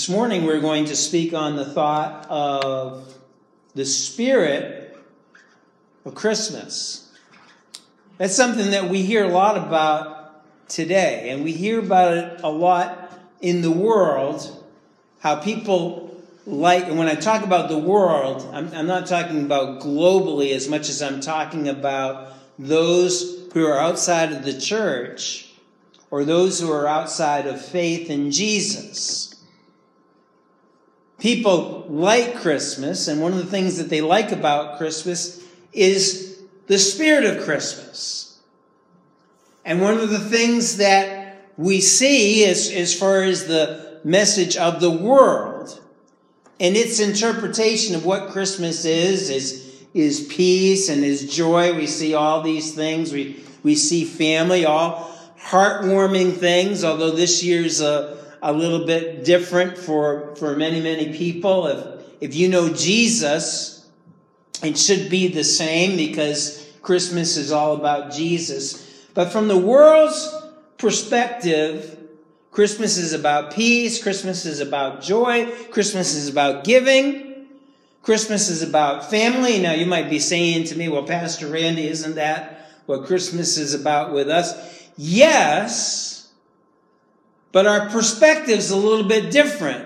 This morning we're going to speak on the thought of the spirit of Christmas. That's something that we hear a lot about today, and we hear about it a lot in the world, how people like, and when I talk about the world, I'm not talking about globally as much as I'm talking about those who are outside of the church or those who are outside of faith in Jesus. People like Christmas, and one of the things that they like about Christmas is the spirit of Christmas. And one of the things that we see as far as the message of the world and its interpretation of what Christmas is peace and is joy. We see all these things. We see family, all heartwarming things, although this year's a little bit different for many, many people. If you know Jesus, it should be the same because Christmas is all about Jesus. But from the world's perspective, Christmas is about peace. Christmas is about joy. Christmas is about giving. Christmas is about family. Now you might be saying to me, well, Pastor Randy, isn't that what Christmas is about with us? Yes. But our perspective's a little bit different.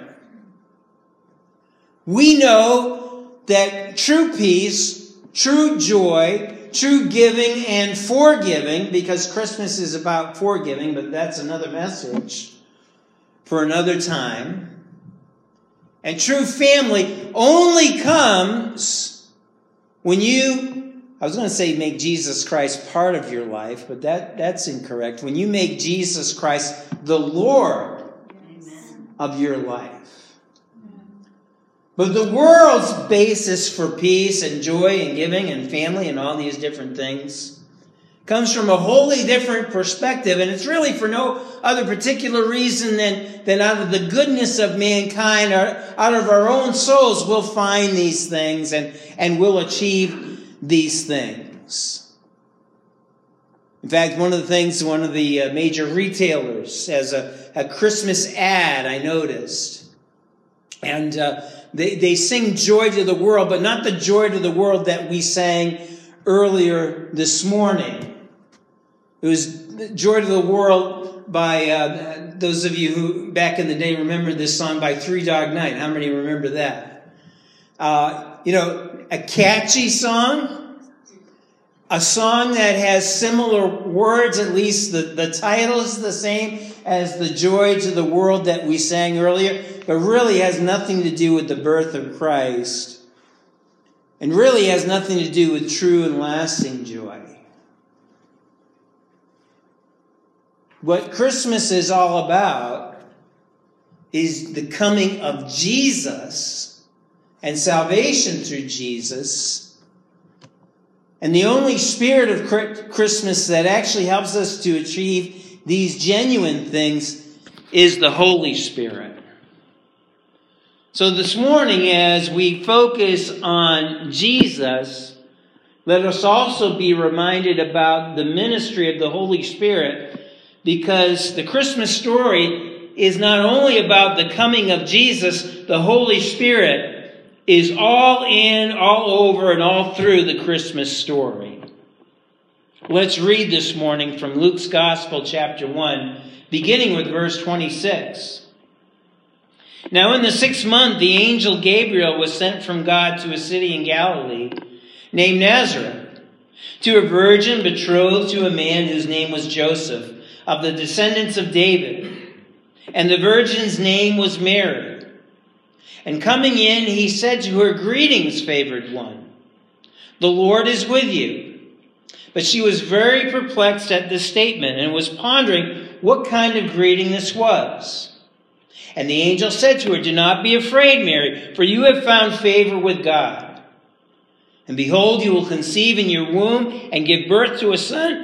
We know that true peace, true joy, true giving and forgiving, because Christmas is about forgiving, but that's another message for another time. And true family only comes when I was going to say make Jesus Christ part of your life, but that's incorrect. When you make Jesus Christ the Lord of your life. But the world's basis for peace and joy and giving and family and all these different things comes from a wholly different perspective, and it's really for no other particular reason than out of the goodness of mankind, out of our own souls, we'll find these things and we'll achieve these things. In fact, one of the major retailers has a Christmas ad, I noticed. And they sing Joy to the World, but not the Joy to the World that we sang earlier this morning. It was Joy to the World by those of you who back in the day remember this song by Three Dog Night. How many remember that? A catchy song. A song that has similar words, at least the title is the same as the Joy to the World that we sang earlier, but really has nothing to do with the birth of Christ, and really has nothing to do with true and lasting joy. What Christmas is all about is the coming of Jesus and salvation through Jesus. And the only spirit of Christmas that actually helps us to achieve these genuine things is the Holy Spirit. So this morning, as we focus on Jesus, let us also be reminded about the ministry of the Holy Spirit, because the Christmas story is not only about the coming of Jesus, the Holy Spirit is all in, all over, and all through the Christmas story. Let's read this morning from Luke's Gospel, chapter 1, beginning with verse 26. Now in the 6th month, the angel Gabriel was sent from God to a city in Galilee named Nazareth, to a virgin betrothed to a man whose name was Joseph, of the descendants of David. And the virgin's name was Mary. And coming in, he said to her, "Greetings, favored one. The Lord is with you." But she was very perplexed at this statement and was pondering what kind of greeting this was. And the angel said to her, "Do not be afraid, Mary, for you have found favor with God. And behold, you will conceive in your womb and give birth to a son,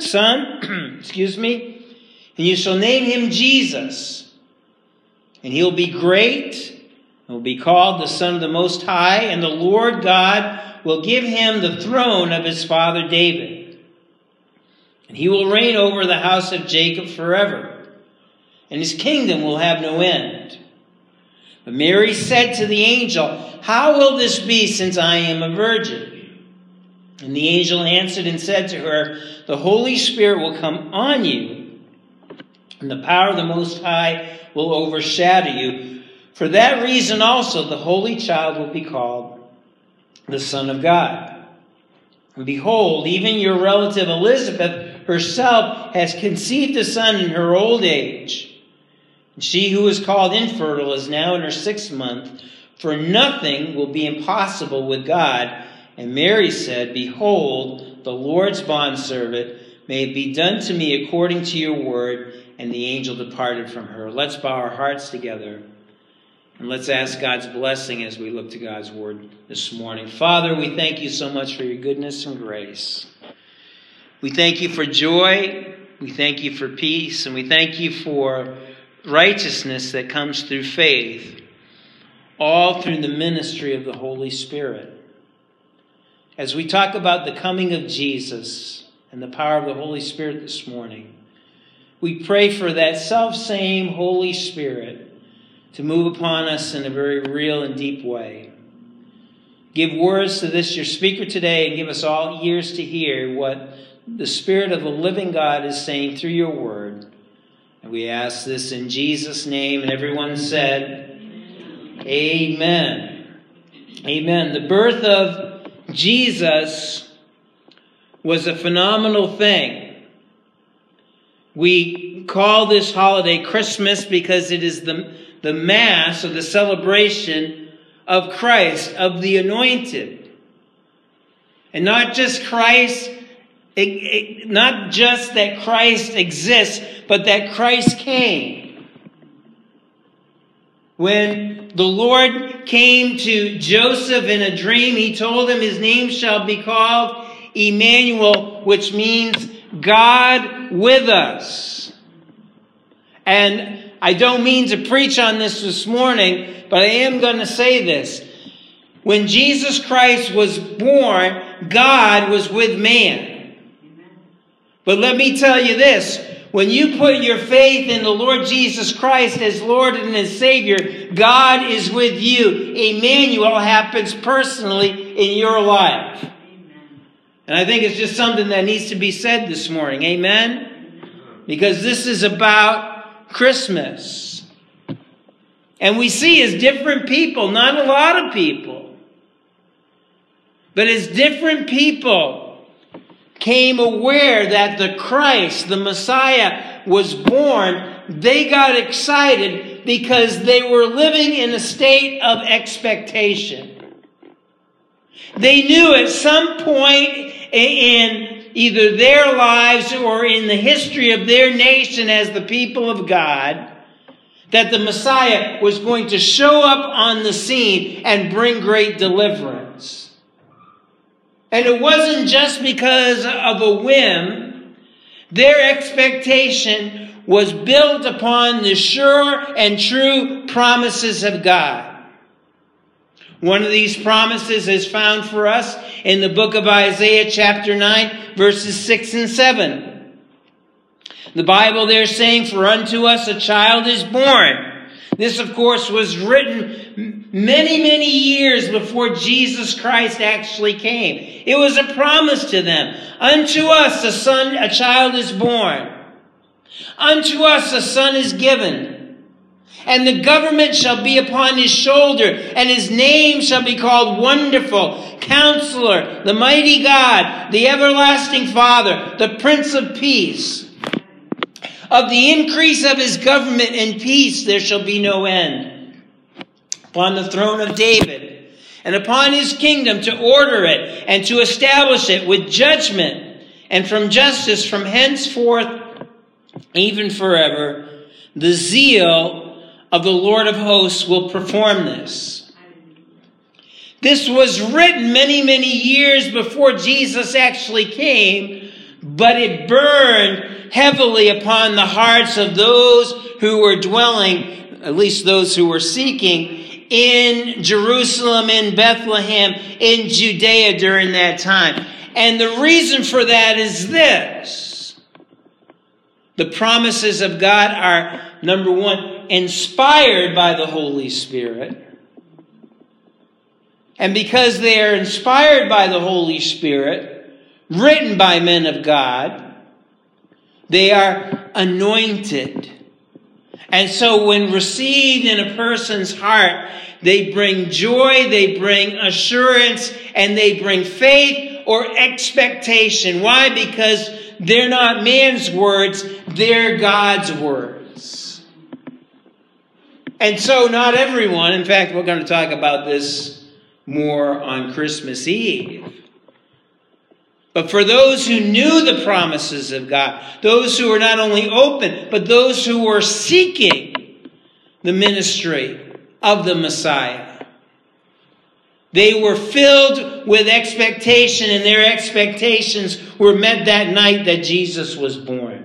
and you shall name him Jesus. And he will be great, will be called the Son of the Most High, and the Lord God will give him the throne of his father David. And he will reign over the house of Jacob forever, and his kingdom will have no end. But Mary said to the angel, "How will this be, since I am a virgin?" And the angel answered and said to her, "The Holy Spirit will come on you, and the power of the Most High will overshadow you. For that reason also the Holy Child will be called the Son of God. And behold, even your relative Elizabeth herself has conceived a son in her old age. And she who is called infertile is now in her 6th month, for nothing will be impossible with God." And Mary said, "Behold, the Lord's bondservant, may it be done to me according to your word." And the angel departed from her. Let's bow our hearts together, and let's ask God's blessing as we look to God's word this morning. Father, we thank you so much for your goodness and grace. We thank you for joy. We thank you for peace. And we thank you for righteousness that comes through faith, all through the ministry of the Holy Spirit. As we talk about the coming of Jesus and the power of the Holy Spirit this morning, we pray for that self-same Holy Spirit to move upon us in a very real and deep way. Give words to this, your speaker today, and give us all ears to hear what the Spirit of the living God is saying through your word. And we ask this in Jesus' name. And everyone said, Amen. Amen. The birth of Jesus was a phenomenal thing. We call this holiday Christmas because it is the Mass, or the celebration of Christ, of the Anointed. And not just Christ, not just that Christ exists, but that Christ came. When the Lord came to Joseph in a dream, he told him his name shall be called Emmanuel, which means God with us. And I don't mean to preach on this morning, but I am going to say this. When Jesus Christ was born, God was with man. But let me tell you this. When you put your faith in the Lord Jesus Christ as Lord and as Savior, God is with you. Emmanuel happens personally in your life. And I think it's just something that needs to be said this morning. Amen? Because this is about Christmas. And we see as different people, not a lot of people, but as different people came aware that the Christ, the Messiah, was born, they got excited because they were living in a state of expectation. They knew at some point in either their lives or in the history of their nation as the people of God, that the Messiah was going to show up on the scene and bring great deliverance. And it wasn't just because of a whim. Their expectation was built upon the sure and true promises of God. One of these promises is found for us in the book of Isaiah chapter 9, verses 6 and 7. The Bible there saying, "For unto us a child is born." This, of course, was written many, many years before Jesus Christ actually came. It was a promise to them. Unto us a child is born. Unto us a son is given. And the government shall be upon his shoulder, and his name shall be called Wonderful, Counselor, the Mighty God, the Everlasting Father, the Prince of Peace. Of the increase of his government and peace there shall be no end. Upon the throne of David, and upon his kingdom, to order it and to establish it with judgment and from justice from henceforth, even forever. The zeal of the Lord of hosts will perform this. This was written many, many years before Jesus actually came, but it burned heavily upon the hearts of those who were dwelling, at least those who were seeking, in Jerusalem, in Bethlehem, in Judea during that time. And the reason for that is this. The promises of God are, number one, inspired by the Holy Spirit. And because they are inspired by the Holy Spirit, written by men of God, they are anointed. And so when received in a person's heart, they bring joy, they bring assurance, and they bring faith or expectation. Why? Because they're not man's words, they're God's words. And so not everyone, in fact, we're going to talk about this more on Christmas Eve. But for those who knew the promises of God, those who were not only open, but those who were seeking the ministry of the Messiah, they were filled with expectation, and their expectations were met that night that Jesus was born.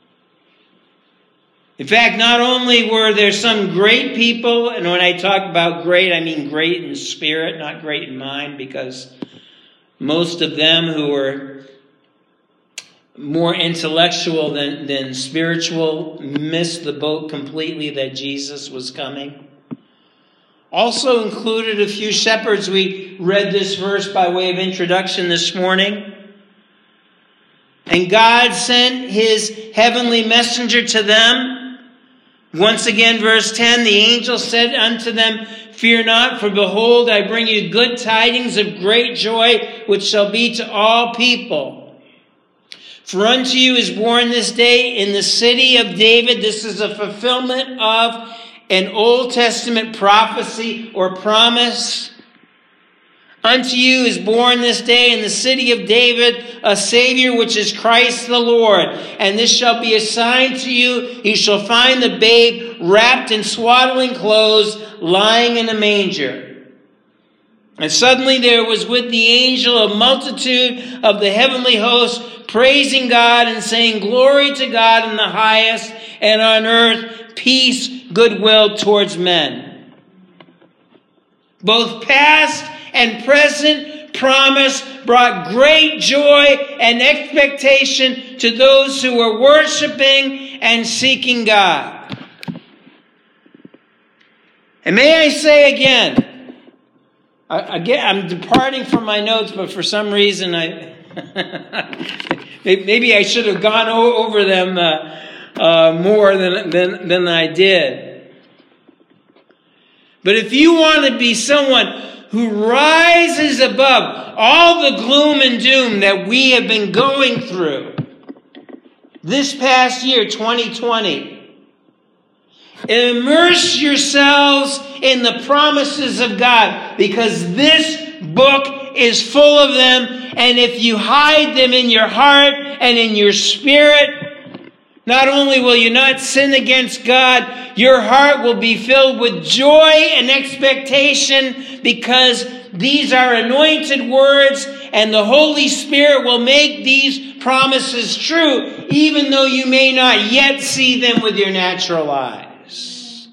In fact, not only were there some great people, and when I talk about great, I mean great in spirit, not great in mind, because most of them who were more intellectual than spiritual missed the boat completely that Jesus was coming. Also included a few shepherds. We read this verse by way of introduction this morning. And God sent his heavenly messenger to them. Once again, verse 10, the angel said unto them, Fear not, for behold, I bring you good tidings of great joy, which shall be to all people. For unto you is born this day in the city of David. This is a fulfillment of an Old Testament prophecy or promise. Unto you is born this day in the city of David a Savior, which is Christ the Lord. And this shall be a sign to you. You shall find the babe wrapped in swaddling clothes, lying in a manger. And suddenly there was with the angel a multitude of the heavenly host, praising God and saying, Glory to God in the highest, and on earth peace, goodwill towards men. Both past and present promise brought great joy and expectation to those who were worshiping and seeking God. And may I say again, I'm departing from my notes, but for some reason maybe I should have gone over them more than I did. But if you want to be someone who rises above all the gloom and doom that we have been going through this past year, 2020, immerse yourselves in the promises of God, because this book is full of them. And if you hide them in your heart and in your spirit, not only will you not sin against God, your heart will be filled with joy and expectation, because these are anointed words, and the Holy Spirit will make these promises true, even though you may not yet see them with your natural eyes.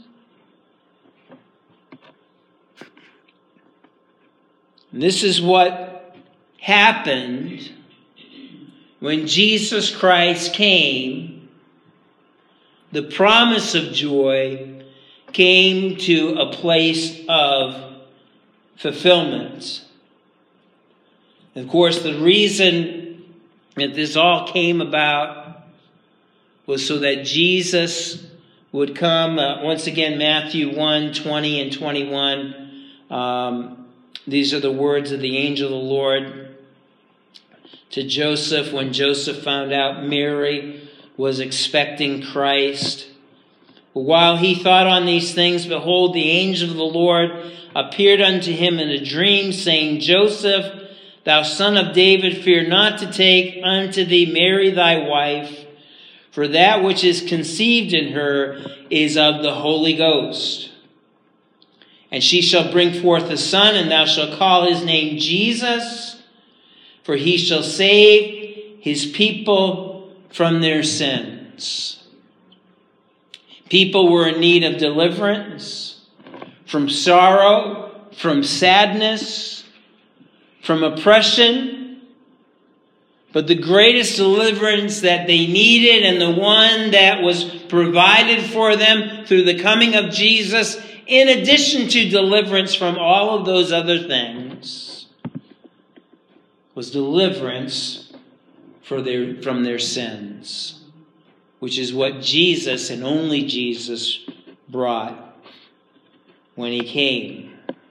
And this is what happened when Jesus Christ came. The promise of joy came to a place of fulfillment. Of course, the reason that this all came about was so that Jesus would come. Once again, Matthew 1:20 and 21. These are the words of the angel of the Lord to Joseph when Joseph found out Mary was expecting Christ. While he thought on these things, behold, the angel of the Lord appeared unto him in a dream, saying, Joseph, thou son of David, fear not to take unto thee Mary thy wife, for that which is conceived in her is of the Holy Ghost. And she shall bring forth a son, and thou shalt call his name Jesus, for he shall save his people from their sins. People were in need of deliverance from sorrow, from sadness, from oppression, But the greatest deliverance that they needed, and the one that was provided for them through the coming of Jesus, in addition to deliverance from all of those other things, was deliverance from their sins, which is what Jesus and only Jesus brought when he came.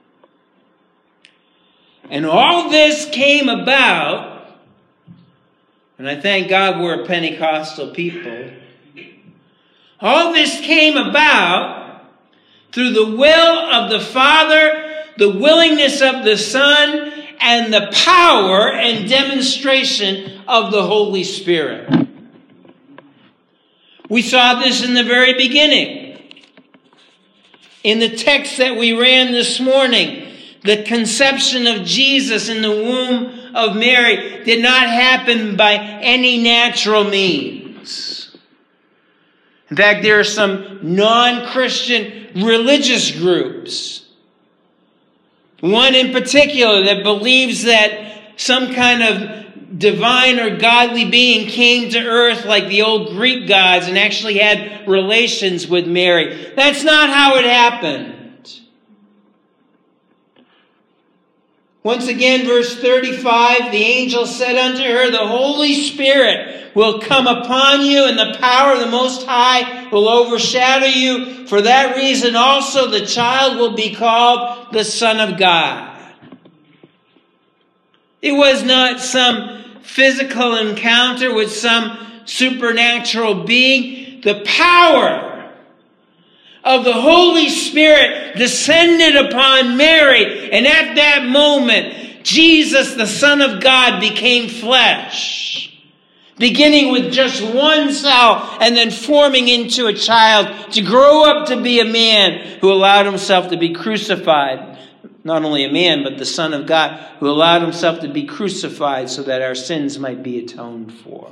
And all this came about, and I thank God we're a Pentecostal people, all this came about through the will of the Father, the willingness of the Son, and the power and demonstration of the Holy Spirit. We saw this in the very beginning. In the text that we ran this morning, the conception of Jesus in the womb of Mary did not happen by any natural means. In fact, there are some non-Christian religious groups. One in particular that believes that some kind of divine or godly being came to earth like the old Greek gods and actually had relations with Mary. That's not how it happened. Once again, verse 35, the angel said unto her, the Holy Spirit will come upon you, and the power of the Most High will overshadow you. For that reason also the child will be called the Son of God. It was not some physical encounter with some supernatural being. The power of the Holy Spirit descended upon Mary, and at that moment, Jesus, the Son of God, became flesh, beginning with just one cell and then forming into a child to grow up to be a man who allowed himself to be crucified. Not only a man, but the Son of God, who allowed himself to be crucified so that our sins might be atoned for.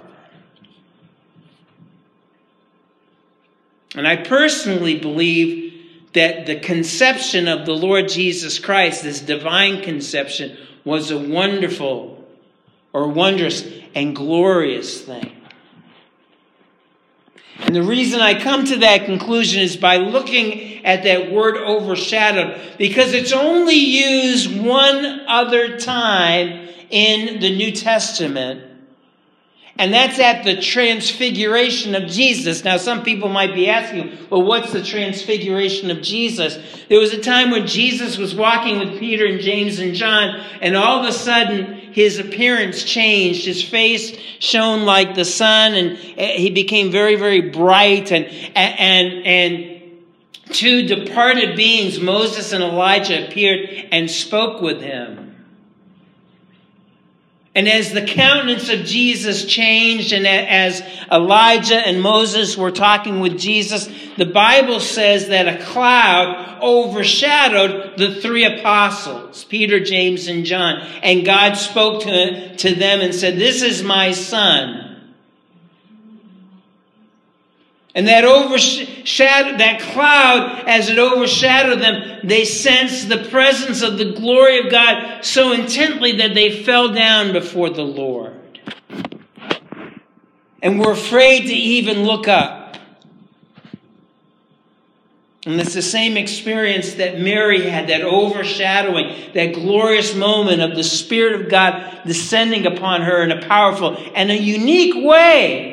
And I personally believe that the conception of the Lord Jesus Christ, this divine conception, was a wonderful or wondrous and glorious thing. And the reason I come to that conclusion is by looking at that word overshadowed, because it's only used one other time in the New Testament. And that's at the transfiguration of Jesus. Now, some people might be asking, well, what's the transfiguration of Jesus? There was a time when Jesus was walking with Peter and James and John, and all of a sudden, his appearance changed. His face shone like the sun, and he became very, very bright. And two departed beings, Moses and Elijah, appeared and spoke with him. And as the countenance of Jesus changed, and as Elijah and Moses were talking with Jesus, the Bible says that a cloud overshadowed the three apostles, Peter, James, and John. And God spoke to them and said, "This is my son." And that cloud, as it overshadowed them, they sensed the presence of the glory of God so intently that they fell down before the Lord and were afraid to even look up. And it's the same experience that Mary had, that overshadowing, that glorious moment of the Spirit of God descending upon her in a powerful and a unique way.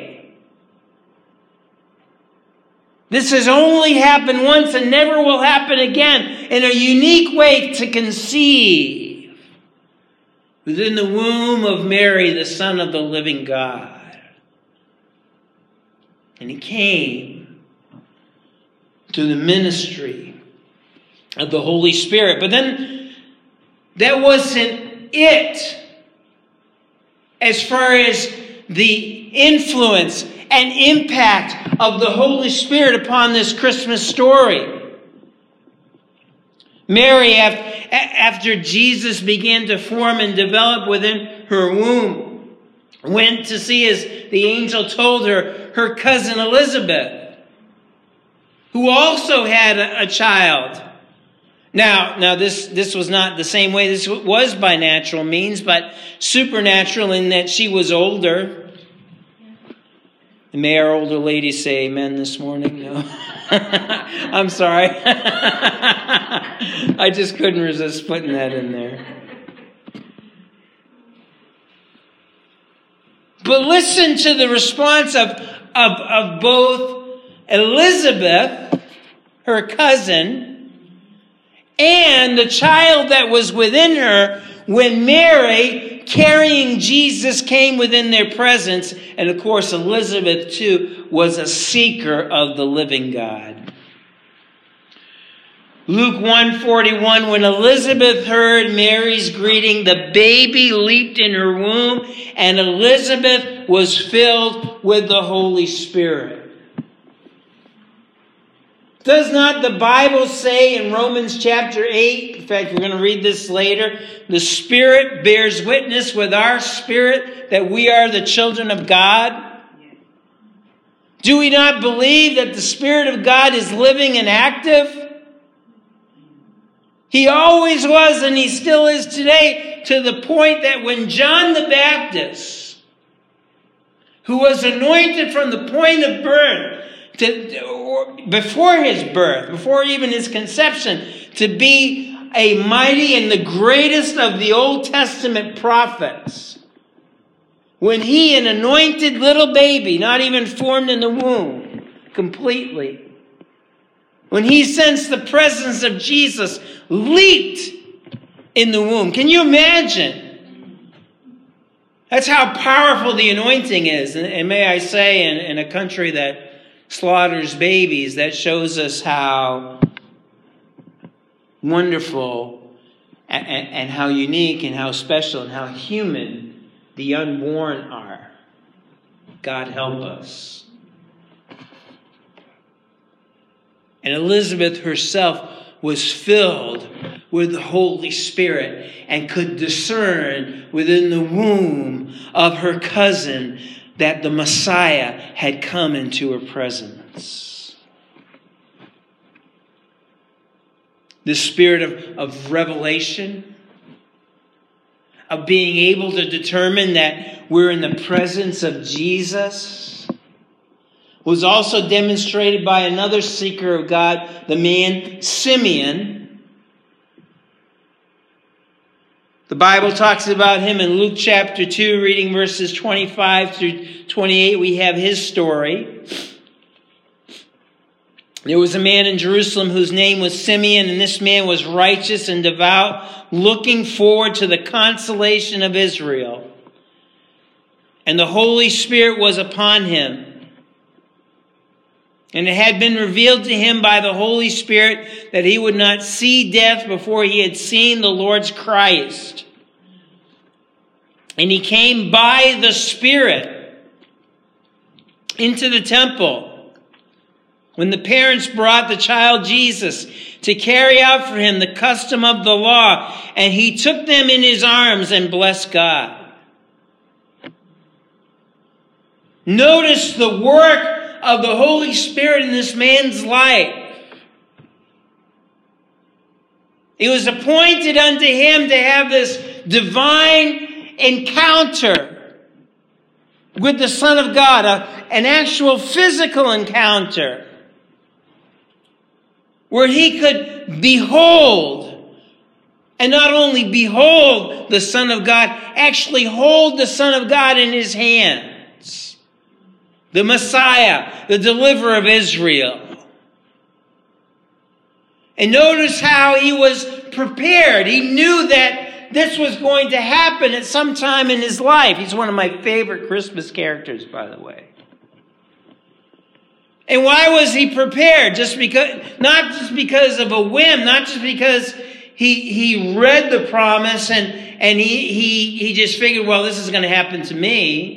This has only happened once and never will happen again, in a unique way to conceive within the womb of Mary, the Son of the living God. And he came through the ministry of the Holy Spirit. But then that wasn't it as far as the influence and impact of the Holy Spirit upon this Christmas story. Mary, after Jesus began to form and develop within her womb, went to see, as the angel told her, her cousin Elizabeth, who also had a child. Now this was not the same way this was by natural means, but supernatural in that she was older. And may our older ladies say amen this morning? No. I'm sorry. I just couldn't resist putting that in there. But listen to the response of both Elizabeth, her cousin, and the child that was within her when Mary, carrying Jesus, came within their presence. And of course, Elizabeth, too, was a seeker of the living God. Luke 1:41, when Elizabeth heard Mary's greeting, the baby leaped in her womb, and Elizabeth was filled with the Holy Spirit. Does not the Bible say in Romans chapter 8, in fact, we're going to read this later, the Spirit bears witness with our spirit that we are the children of God? Do we not believe that the Spirit of God is living and active? He always was and he still is today, to the point that when John the Baptist, who was anointed from the point of birth, before his birth, before even his conception, to be a mighty and the greatest of the Old Testament prophets, when he, an anointed little baby, not even formed in the womb completely, when he sensed the presence of Jesus, leaped in the womb. Can you imagine? That's how powerful the anointing is. And may I say, in a country that slaughters babies, that shows us how wonderful and how unique and how special and how human the unborn are. God help us. And Elizabeth herself was filled with the Holy Spirit and could discern within the womb of her cousin that the Messiah had come into her presence. The spirit of revelation, of being able to determine that we're in the presence of Jesus, was also demonstrated by another seeker of God, the man Simeon. The Bible talks about him in Luke chapter 2, reading verses 25 through 28. We have his story. There was a man in Jerusalem whose name was Simeon, and this man was righteous and devout, looking forward to the consolation of Israel. And the Holy Spirit was upon him. And it had been revealed to him by the Holy Spirit that he would not see death before he had seen the Lord's Christ. And he came by the Spirit into the temple when the parents brought the child Jesus to carry out for him the custom of the law. And he took them in his arms and blessed God. Notice the work of the Holy Spirit in this man's life. It was appointed unto him to have this divine encounter with the Son of God, an actual physical encounter, where he could behold, and not only behold the Son of God, actually hold the Son of God in his hands. The Messiah, the deliverer of Israel. And notice how he was prepared. He knew that this was going to happen at some time in his life. He's one of my favorite Christmas characters, by the way. And why was he prepared? Not just because of a whim, not just because he read the promise and he just figured, well, this is going to happen to me.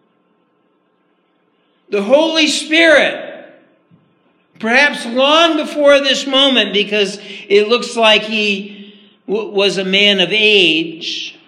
The Holy Spirit, perhaps long before this moment, because it looks like he was a man of age,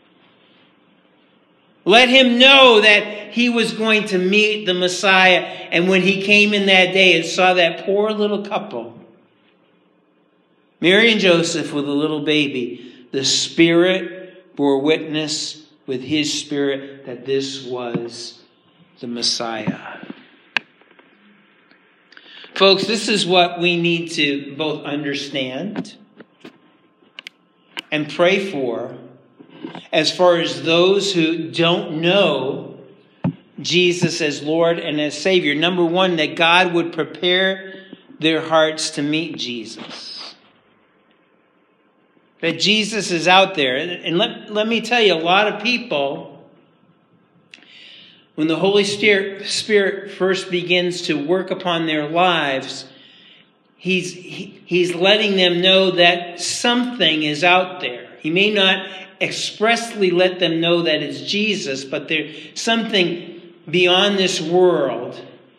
let him know that he was going to meet the Messiah. And when he came in that day and saw that poor little couple Mary and Joseph with a little baby, the Spirit bore witness with his spirit that this was the Messiah. Folks, this is what we need to both understand and pray for as far as those who don't know Jesus as Lord and as Savior. Number one, that God would prepare their hearts to meet Jesus. That Jesus is out there. And let me tell you, a lot of people, when the Holy Spirit first begins to work upon their lives, He's letting them know that something is out there. He may not expressly let them know that it's Jesus, but there's something beyond this world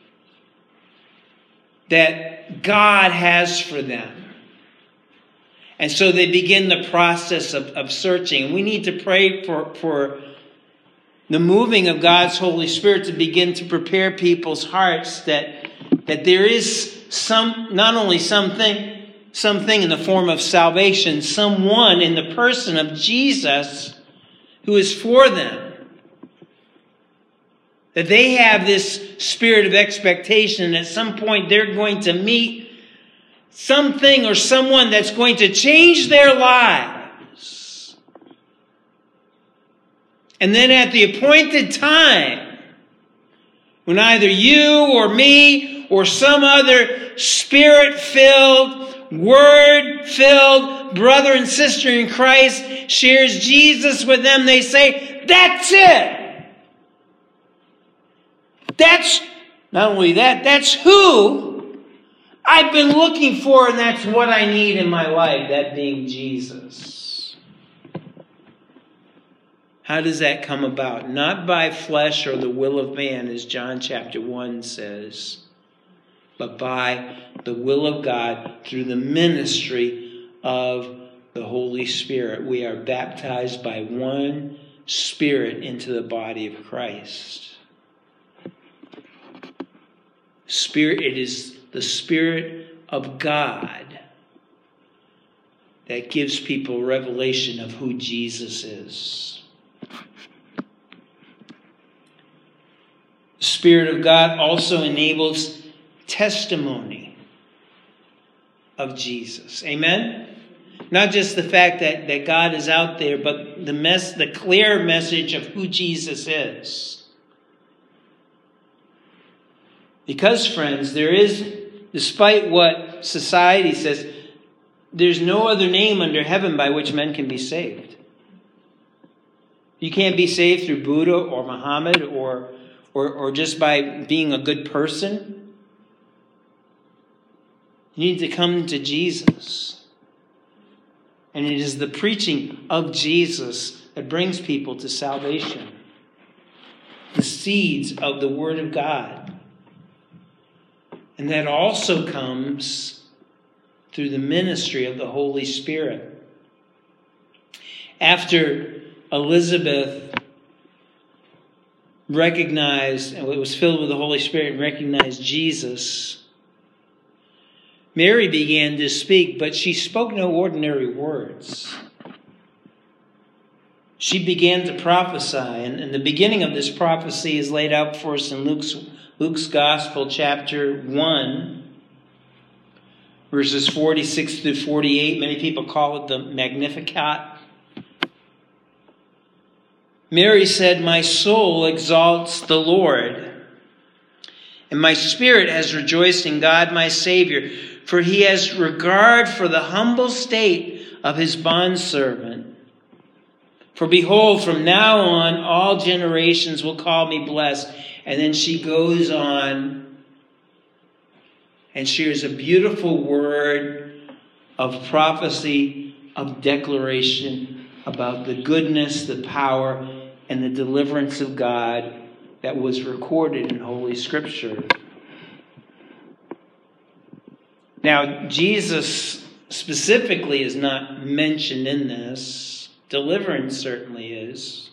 that God has for them. And so they begin the process of searching. We need to pray for the moving of God's Holy Spirit to begin to prepare people's hearts that there is not only something in the form of salvation, someone in the person of Jesus who is for them. That they have this spirit of expectation, and at some point they're going to meet something or someone that's going to change their lives. And then at the appointed time, when either you or me or some other Spirit-filled, Word-filled brother and sister in Christ shares Jesus with them, they say, that's it. That's not only that, that's who I've been looking for, and that's what I need in my life, that being Jesus. How does that come about? Not by flesh or the will of man, as John chapter 1 says, but by the will of God through the ministry of the Holy Spirit. We are baptized by one Spirit into the body of Christ. It is the Spirit of God that gives people revelation of who Jesus is. The Spirit of God also enables testimony of Jesus. Amen? Not just the fact that God is out there, but the clear message of who Jesus is. Because, friends, there is, despite what society says, there's no other name under heaven by which men can be saved. You can't be saved through Buddha or Muhammad or just by being a good person. You need to come to Jesus. And it is the preaching of Jesus that brings people to salvation. The seeds of the Word of God. And that also comes through the ministry of the Holy Spirit. After Elizabeth recognized, and was filled with the Holy Spirit and recognized Jesus, Mary began to speak, but she spoke no ordinary words. She began to prophesy, and the beginning of this prophecy is laid out for us in Luke's Gospel, chapter 1, verses 46 through 48. Many people call it the Magnificat. Mary said, "My soul exalts the Lord, and my spirit has rejoiced in God my Savior, for he has regard for the humble state of his bondservant. For behold, from now on all generations will call me blessed." And then she goes on and shares a beautiful word of prophecy, of declaration about the goodness, the power, and the deliverance of God that was recorded in Holy Scripture. Now, Jesus specifically is not mentioned in this. Deliverance certainly is.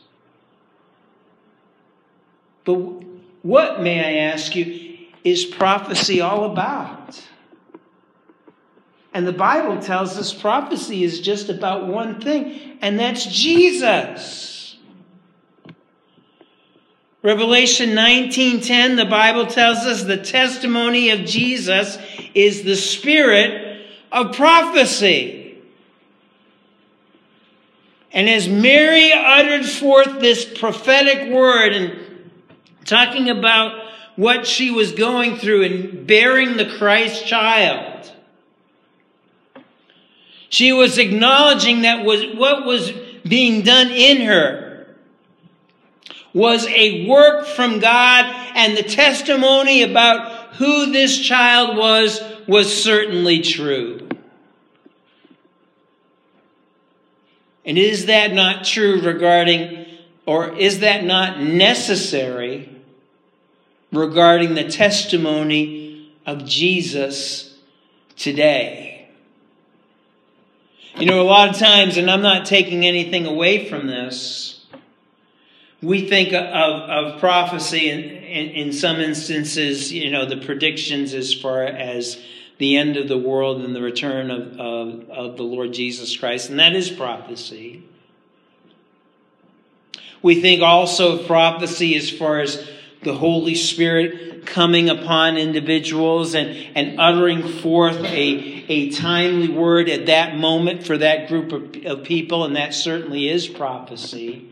But what, may I ask you, is prophecy all about? And the Bible tells us prophecy is just about one thing, and that's Jesus. Revelation 19:10, the Bible tells us the testimony of Jesus is the spirit of prophecy. And as Mary uttered forth this prophetic word and talking about what she was going through in bearing the Christ child, she was acknowledging that what was being done in her was a work from God, and the testimony about who this child was certainly true. And is that not true regarding, or is that not necessary regarding the testimony of Jesus today? You know, a lot of times, and I'm not taking anything away from this, we think of prophecy in some instances, you know, the predictions as far as the end of the world and the return of the Lord Jesus Christ, and that is prophecy. We think also of prophecy as far as the Holy Spirit coming upon individuals and uttering forth a timely word at that moment for that group of people, and that certainly is prophecy.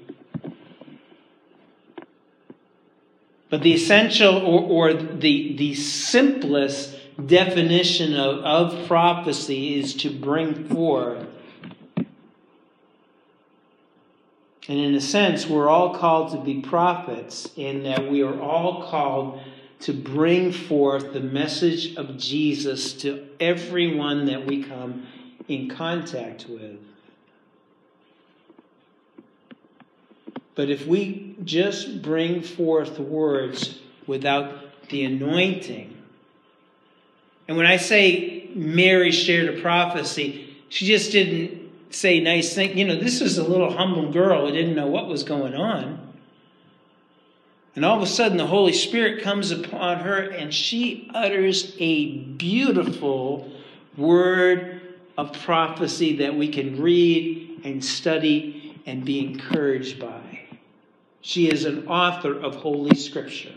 But the essential or the simplest definition of prophecy is to bring forth. And in a sense, we're all called to be prophets in that we are all called to bring forth the message of Jesus to everyone that we come in contact with. But if we just bring forth words without the anointing, and when I say Mary shared a prophecy, she just didn't say nice things. You know, this is a little humble girl who didn't know what was going on. And all of a sudden the Holy Spirit comes upon her and she utters a beautiful word of prophecy that we can read and study and be encouraged by. She is an author of Holy Scripture.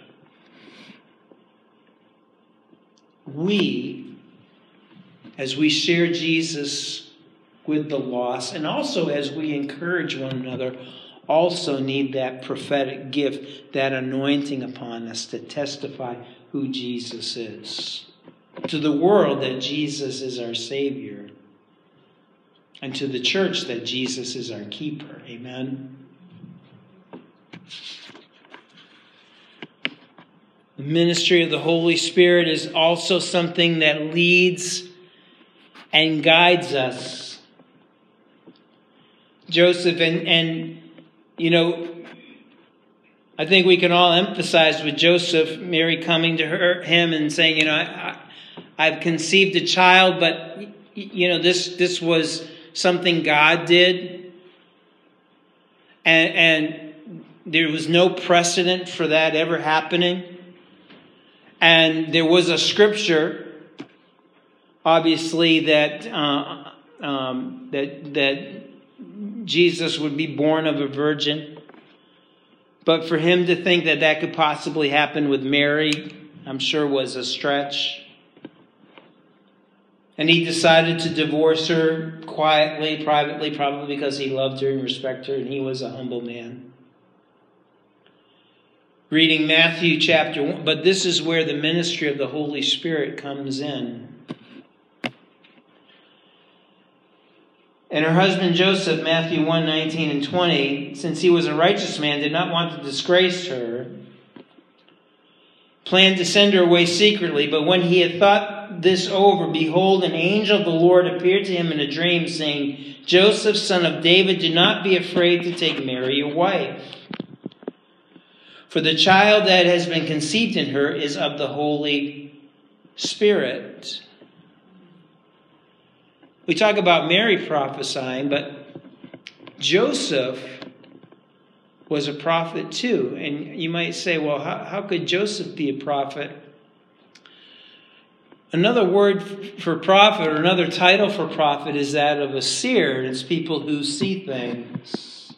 We, as we share Jesus with the lost, and also as we encourage one another, also need that prophetic gift, that anointing upon us to testify who Jesus is. To the world that Jesus is our Savior. And to the church that Jesus is our keeper. Amen. The ministry of the Holy Spirit is also something that leads and guides us. Joseph, and you know, I think we can all empathize with Joseph, Mary coming to him and saying, you know, I've conceived a child, but you know, this was something God did. And there was no precedent for that ever happening. And there was a scripture, obviously, that Jesus would be born of a virgin. But for him to think that could possibly happen with Mary, I'm sure was a stretch. And he decided to divorce her quietly, privately, probably because he loved her and respected her, and he was a humble man. Reading Matthew chapter 1, but this is where the ministry of the Holy Spirit comes in. And her husband Joseph, Matthew 1, 19 and 20, since he was a righteous man, did not want to disgrace her, planned to send her away secretly. But when he had thought this over, behold, an angel of the Lord appeared to him in a dream, saying, Joseph, son of David, do not be afraid to take Mary, your wife. For the child that has been conceived in her is of the Holy Spirit. We talk about Mary prophesying, but Joseph was a prophet too. And you might say, well, how could Joseph be a prophet? Another word for prophet, or another title for prophet, is that of a seer. And it's people who see things.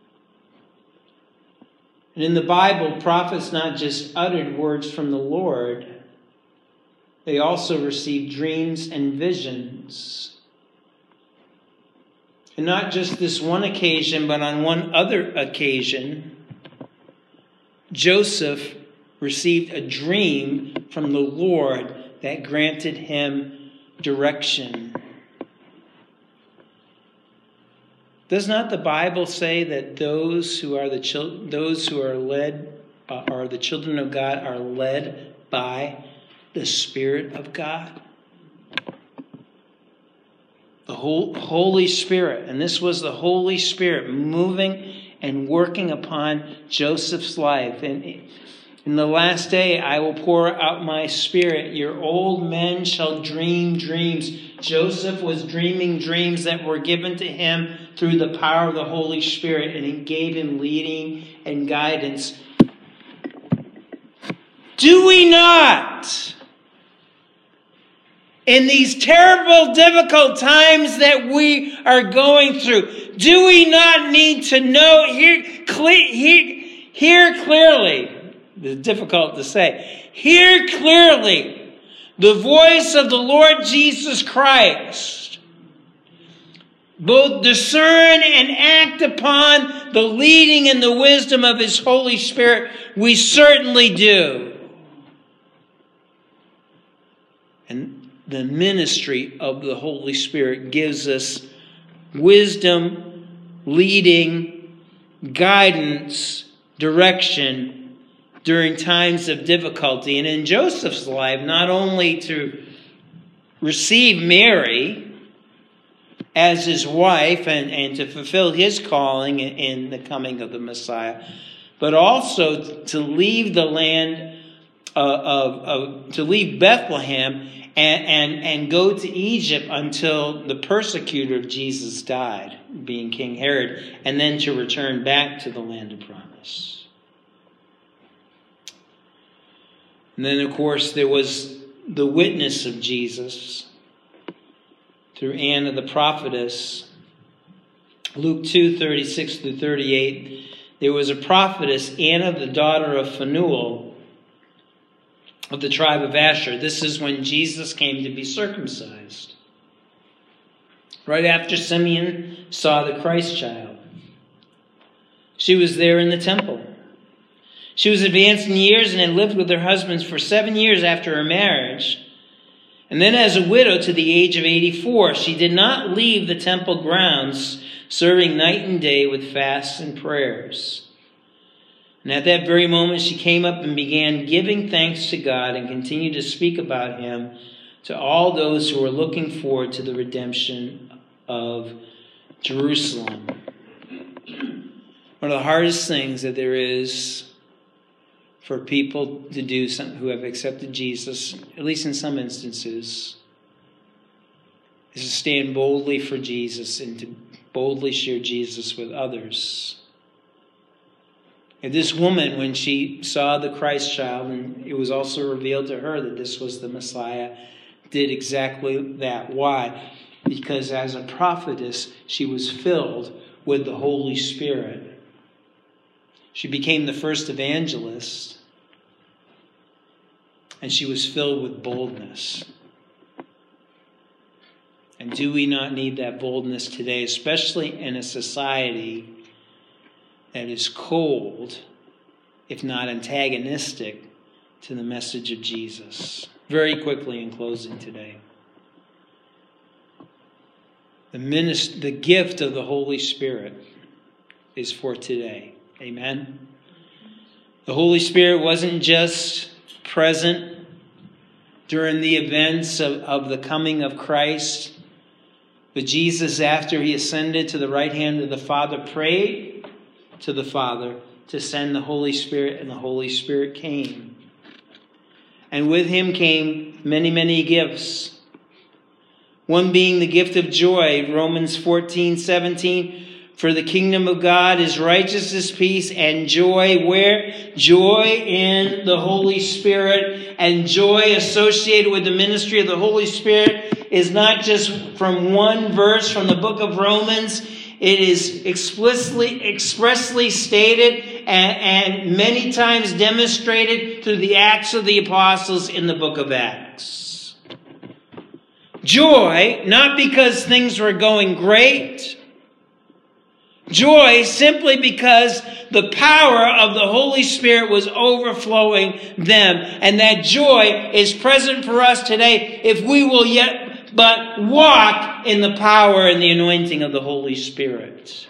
And in the Bible, prophets not just uttered words from the Lord, they also received dreams and visions. And not just this one occasion, but on one other occasion, Joseph received a dream from the Lord that granted him direction. Does not the Bible say that those who are the children of God are led by the Spirit of God? The Holy Spirit. And this was the Holy Spirit moving and working upon Joseph's life. And in the last day, I will pour out my Spirit. Your old men shall dream dreams. Joseph was dreaming dreams that were given to him through the power of the Holy Spirit, and it gave him leading and guidance. Do we not, in these terrible, difficult times that we are going through, do we not need to know, hear clearly, it's difficult to say, hear clearly the voice of the Lord Jesus Christ, both discern and act upon the leading and the wisdom of His Holy Spirit? We certainly do. And the ministry of the Holy Spirit gives us wisdom, leading, guidance, direction during times of difficulty. And in Joseph's life, not only to receive Mary as his wife and to fulfill his calling in the coming of the Messiah, but also to leave the land to leave Bethlehem and go to Egypt until the persecutor of Jesus died, being King Herod, and then to return back to the land of promise. And then, of course, there was the witness of Jesus through Anna the prophetess. Luke 2:36-38. There was a prophetess, Anna, the daughter of Phanuel, of the tribe of Asher. This is when Jesus came to be circumcised, right after Simeon saw the Christ child. She was there in the temple. She was advanced in years and had lived with her husbands for 7 years after her marriage. And then as a widow to the age of 84, she did not leave the temple grounds, serving night and day with fasts and prayers. And at that very moment, she came up and began giving thanks to God and continued to speak about Him to all those who were looking forward to the redemption of Jerusalem. One of the hardest things that there is for people to do who have accepted Jesus, at least in some instances, is to stand boldly for Jesus and to boldly share Jesus with others. And this woman, when she saw the Christ child, and it was also revealed to her that this was the Messiah, did exactly that. Why? Because as a prophetess, she was filled with the Holy Spirit. She became the first evangelist, and she was filled with boldness. And do we not need that boldness today, especially in a society that is cold, if not antagonistic, to the message of Jesus? Very quickly in closing today. The gift of the Holy Spirit is for today. Amen? The Holy Spirit wasn't just present during the events of the coming of Christ, but Jesus, after He ascended to the right hand of the Father, prayed to the Father to send the Holy Spirit, and the Holy Spirit came. And with Him came many, many gifts. One being the gift of joy, Romans 14:17. For the kingdom of God is righteousness, peace, and joy. Where? Joy in the Holy Spirit. And joy associated with the ministry of the Holy Spirit is not just from one verse from the book of Romans. It is expressly stated and many times demonstrated through the Acts of the Apostles in the book of Acts. Joy, not because things were going great. Joy simply because the power of the Holy Spirit was overflowing them. And that joy is present for us today if we will yet but walk in the power and the anointing of the Holy Spirit.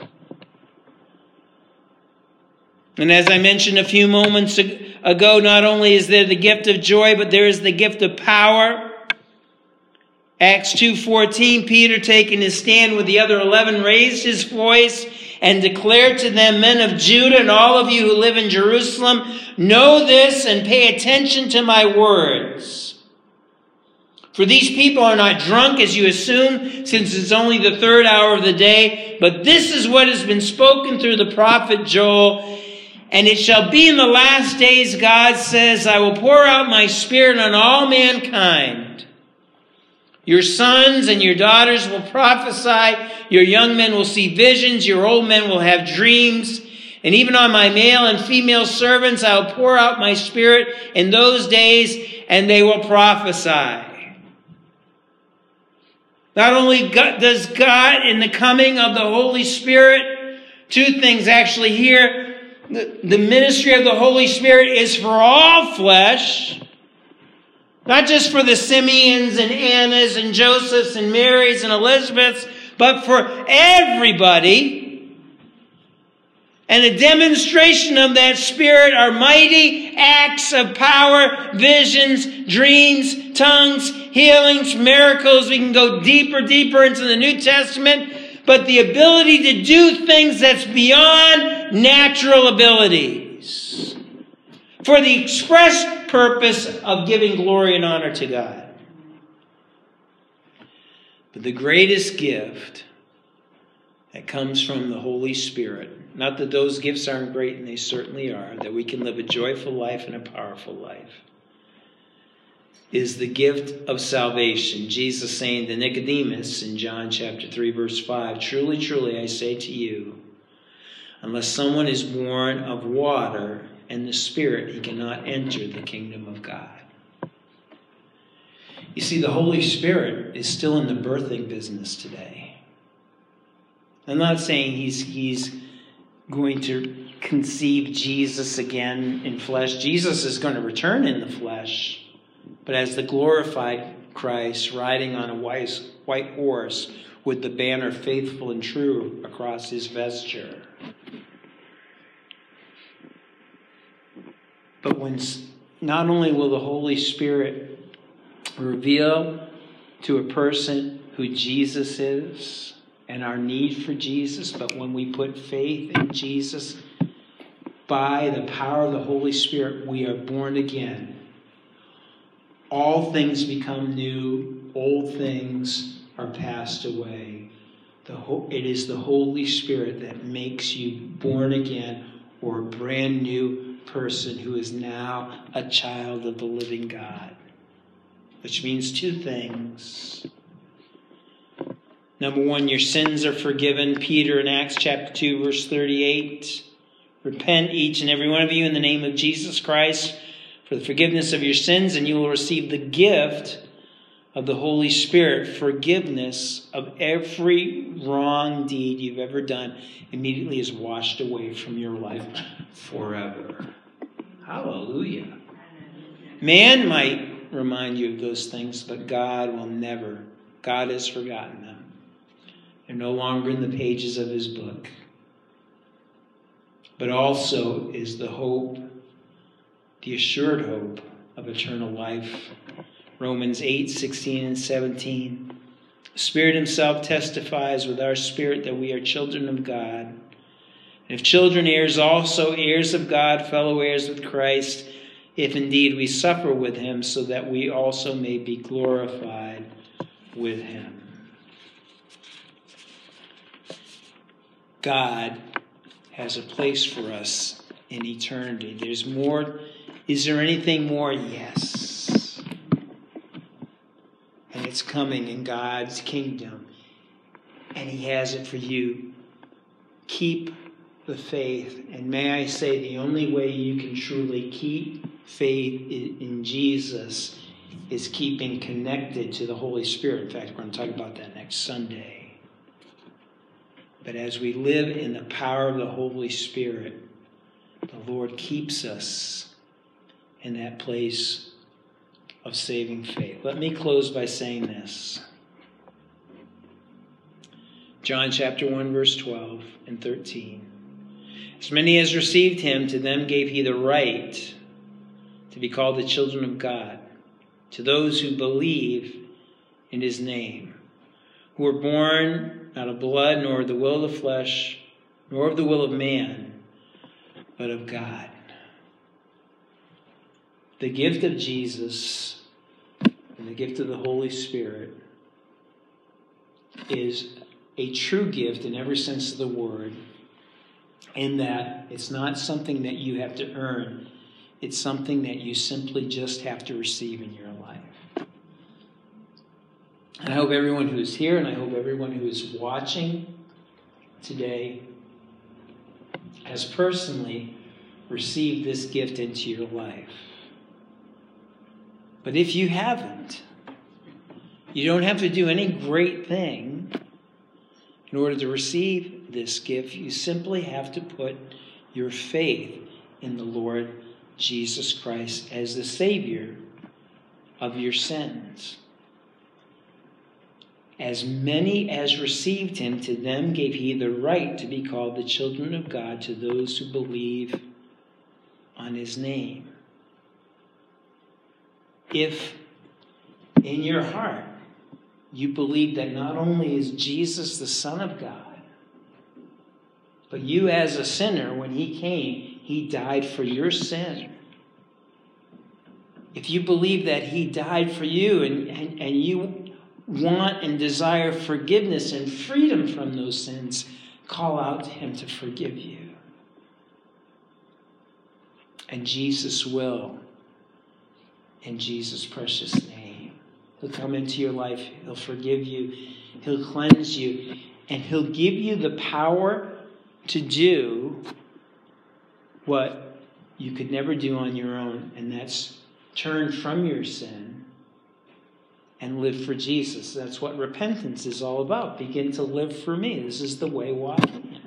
And as I mentioned a few moments ago, not only is there the gift of joy, but there is the gift of power. Acts 2:14, Peter, taking his stand with the other 11, raised his voice and declared to them, men of Judah and all of you who live in Jerusalem, know this and pay attention to my words. For these people are not drunk as you assume, since it's only the third hour of the day, but this is what has been spoken through the prophet Joel. And it shall be in the last days, God says, I will pour out my spirit on all mankind. Your sons and your daughters will prophesy. Your young men will see visions. Your old men will have dreams. And even on my male and female servants, I will pour out my spirit in those days, and they will prophesy. Not only does God, in the coming of the Holy Spirit, two things actually here. The ministry of the Holy Spirit is for all flesh. Not just for the Simeons and Annas and Josephs and Marys and Elizabeths, but for everybody. And a demonstration of that Spirit are mighty acts of power, visions, dreams, tongues, healings, miracles. We can go deeper into the New Testament. But the ability to do things that's beyond natural abilities. For the express purpose of giving glory and honor to God. But the greatest gift that comes from the Holy Spirit, not that those gifts aren't great, and they certainly are, that we can live a joyful life and a powerful life, is the gift of salvation. Jesus saying to Nicodemus in John chapter 3 verse 5, truly, truly, I say to you, unless someone is born of water and the Spirit, he cannot enter the kingdom of God. You see, the Holy Spirit is still in the birthing business today. I'm not saying he's going to conceive Jesus again in flesh. Jesus is going to return in the flesh, but as the glorified Christ riding on a white horse with the banner faithful and true across his vesture. But when not only will the Holy Spirit reveal to a person who Jesus is and our need for Jesus, but when we put faith in Jesus, by the power of the Holy Spirit, we are born again. All things become new. Old things are passed away. It is the Holy Spirit that makes you born again or a brand new person who is now a child of the living God. Which means two things. Number one, your sins are forgiven. Peter in Acts chapter 2 verse 38. Repent each and every one of you in the name of Jesus Christ for the forgiveness of your sins, and you will receive the gift of the Holy Spirit. Forgiveness of every wrong deed you've ever done immediately is washed away from your life forever. Hallelujah. Man might remind you of those things, but God will never. God has forgotten them. They're no longer in the pages of his book. But also is the hope, the assured hope of eternal life. Romans 8, 16 and 17. The Spirit himself testifies with our spirit that we are children of God. And if children, heirs also, heirs of God, fellow heirs with Christ, if indeed we suffer with him, so that we also may be glorified with him. God has a place for us in eternity. There's more. Is there anything more? Yes. And it's coming in God's kingdom. And he has it for you. Keep the faith. And may I say, the only way you can truly keep faith in Jesus is keeping connected to the Holy Spirit. In fact, we're going to talk about that next Sunday. But as we live in the power of the Holy Spirit, the Lord keeps us in that place of saving faith. Let me close by saying this. John chapter 1, verse 12 and 13. As many as received him, to them gave he the right to be called the children of God, to those who believe in his name, who were born not of blood, nor of the will of the flesh, nor of the will of man, but of God. The gift of Jesus and the gift of the Holy Spirit is a true gift in every sense of the word, in that it's not something that you have to earn. It's something that you simply just have to receive in your life. And I hope everyone who is here, and I hope everyone who is watching today has personally received this gift into your life. But if you haven't, you don't have to do any great thing in order to receive this gift. You simply have to put your faith in the Lord Jesus Christ as the Savior of your sins. As many as received him, to them gave he the right to be called the children of God, to those who believe on his name. If in your heart you believe that not only is Jesus the Son of God, but you as a sinner, when he came, he died for your sin. If you believe that he died for you and you want and desire forgiveness and freedom from those sins, call out to him to forgive you. And Jesus will, in Jesus' precious name. He'll come into your life. He'll forgive you. He'll cleanse you. And he'll give you the power to do what you could never do on your own. And that's turn from your sin and live for Jesus. That's what repentance is all about. Begin to live for me. This is the way walking.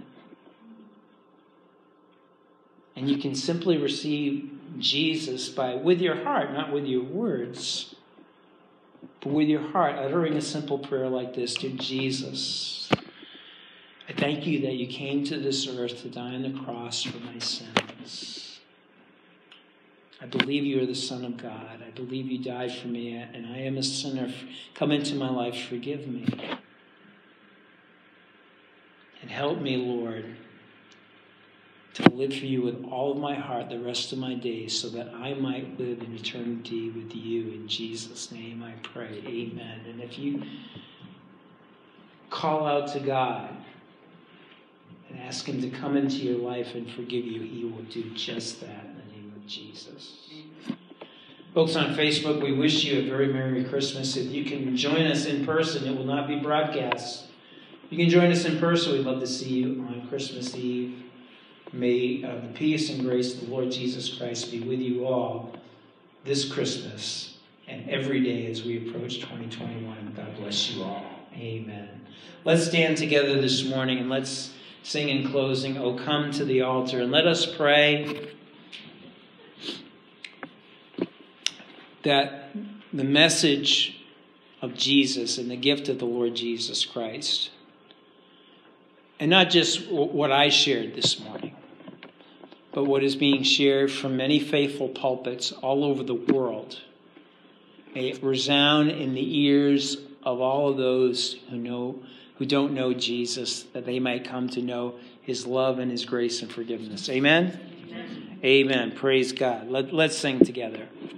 And you can simply receive Jesus with your heart, not with your words, but with your heart, uttering a simple prayer like this: Dear Jesus, I thank you that you came to this earth to die on the cross for my sins. I believe you are the Son of God. I believe you died for me, and I am a sinner. Come into my life, forgive me. And help me, Lord, to live for you with all of my heart the rest of my days, so that I might live in eternity with you. In Jesus' name I pray. Amen. And if you call out to God and ask him to come into your life and forgive you, he will do just that in the name of Jesus. Folks on Facebook, we wish you a very Merry Christmas. If you can join us in person, it will not be broadcast. You can join us in person. We'd love to see you on Christmas Eve. May the peace and grace of the Lord Jesus Christ be with you all this Christmas and every day as we approach 2021. God bless you all. Amen. Let's stand together this morning and let's sing in closing, "O Come to the Altar," and let us pray that the message of Jesus and the gift of the Lord Jesus Christ, and not just what I shared this morning, but what is being shared from many faithful pulpits all over the world, may it resound in the ears of all of those who don't know Jesus, that they might come to know his love and his grace and forgiveness. Amen? Amen. Amen. Praise God. Let's sing together.